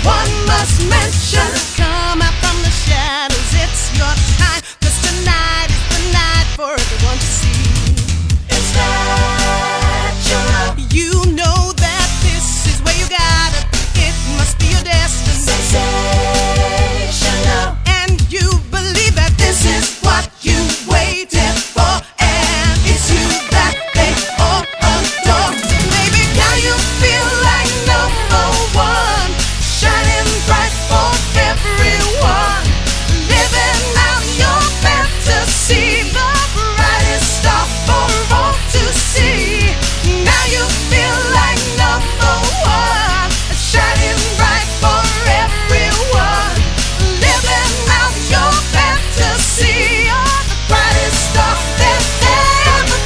one must mention. Come out from the shadows, it's your time. 'Cause tonight is the night for everyone to see. It's natural. You know that this is where you gotta be. It must be your destiny. Sensational. And you believe that this is what you waited for. And it's you that they all adore. Baby, now you feel like number one, shining bright for everyone, living out your fantasy, the brightest star for all to see. Now you feel like number one, shining bright for everyone, living out your fantasy. You're the brightest star there's ever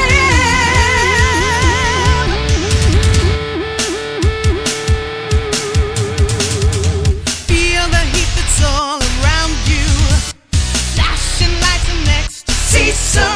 been. Feel the heat that's all around you, flashing lights and ecstasy. So